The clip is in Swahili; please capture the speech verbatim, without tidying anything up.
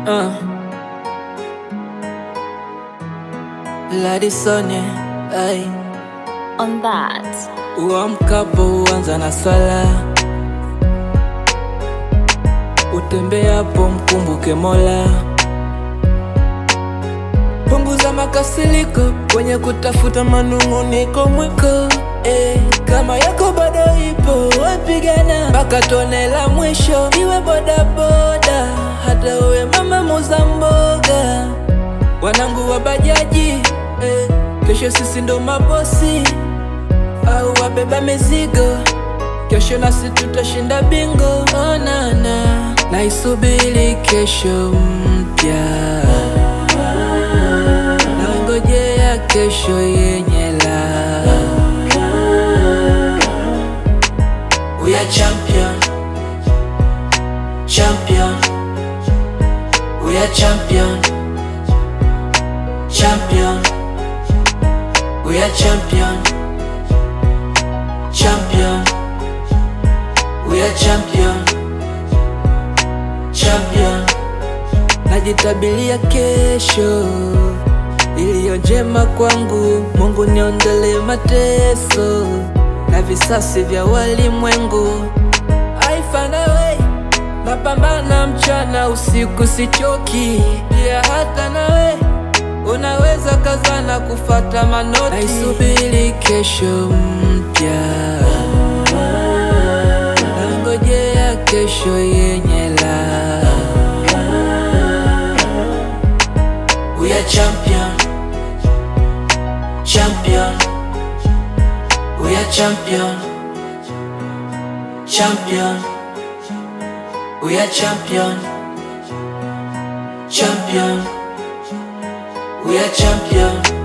Uh, Ladisone, ay. On that, Uamkapo huanza na swala, utembeapo mkumbuke Mola. Punguza makasiriko kwenye kutafuta manung'uniko mwiko, eh, kama yako bado ipo wepigana mpaka tone la mwisho. Iwe boda boda, hata uwe mama muuza mboga, wanangu wa bajaji, eh, kesho sisi ndo mabosi, au wabeba mizigo, kesho nasi tutashinda bingo. Oh, nana, naisubiri kesho mpya, naingojea kesho yenye la. We are champion, champion. We are champion, champion. We are champion, champion. We are champion, champion. Najitabilia kesho iliyo njema kwangu, Mungu niondolee mateso na visasi vya walimwengu. I find a way, napambana mchana usiku sichoki, pia hata nawe unaweza kazana kufata manoti. Naisubiri kesho mpya, nangojea kesho yenye la. We are champion, champion. We are champion, champion. We are champion, champion. We are champion.